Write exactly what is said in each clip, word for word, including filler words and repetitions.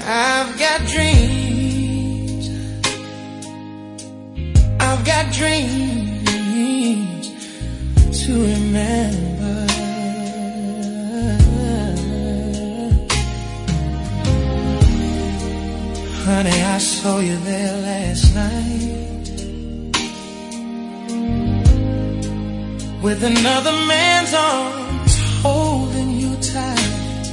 I've got dreams, I've got dreams to remember. Honey, I saw you there last night with another man's arms holding you tight.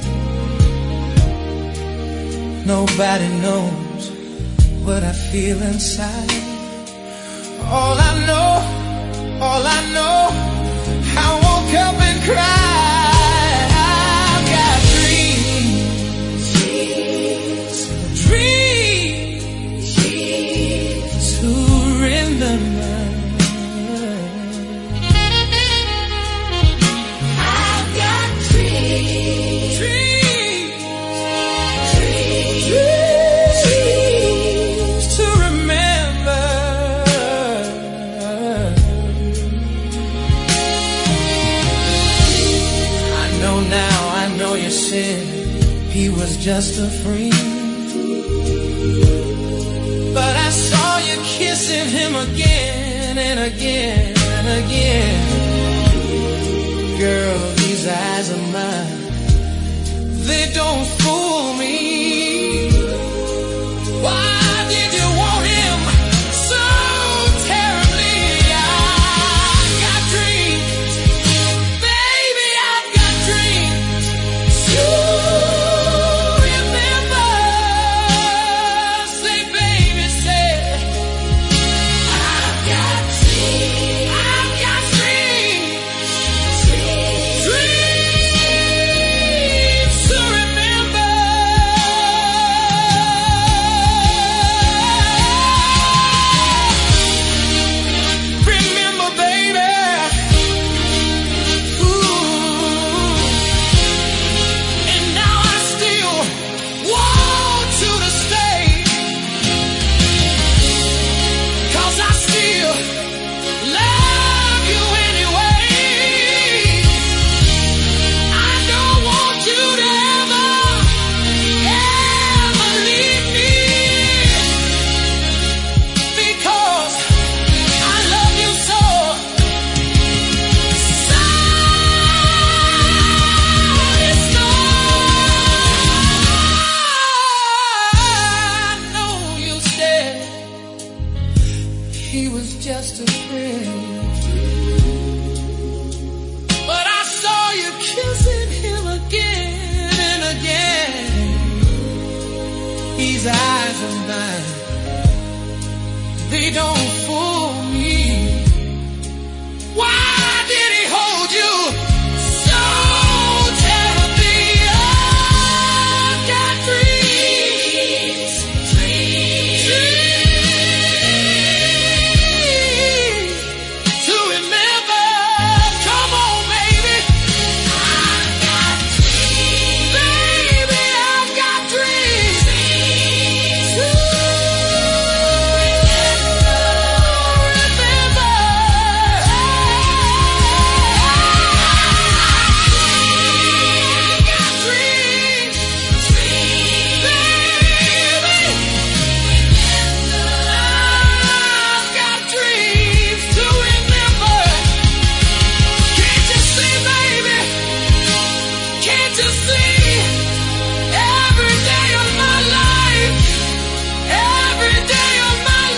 Nobody knows what I feel inside. All I know, all I know, I woke up and cried. I've got dreams, dreams, dreams, dreams to remember. I've got dreams, dreams, dreams, dreams to remember. Now I know you said he was just a friend, but I saw you kissing him again and again and again. Girl, these eyes of mine, they don't fool me. Why did you want him so terribly? I've got dreams, baby, I've got dreams to remember. Say, baby, say, I've got dreams, I've got dreams, dreams to remember. Remember, baby, ooh. And now I still want you to stay, 'cause I still love you anyway. I don't want you to ever, ever leave me, because I love you so, so it's no. I know you said he was just a friend, but I saw you kissing him again and again. These eyes of mine, they don't fool me. Why did he hold you so terribly? I've got dreams, dreams, dreams to remember. Come on, baby. I've got dreams, baby, I've got dreams to remember. I've got dreams, dreams, baby. I've got dreams to remember. Can't you see, baby? Can't you see? Every day of my life, every day of my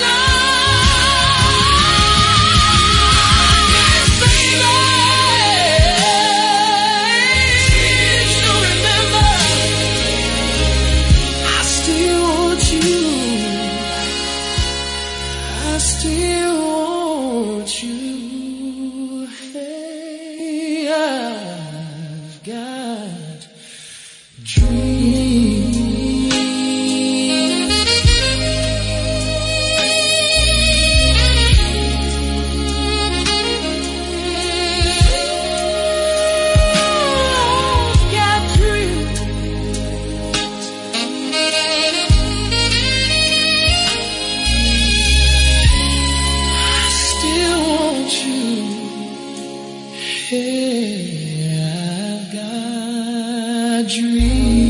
life, yes, baby. Dreams to remember. I still want you. I still want you. Hey, I've got dreams. I've got dreams. I still want you. Hey, I've got dreams.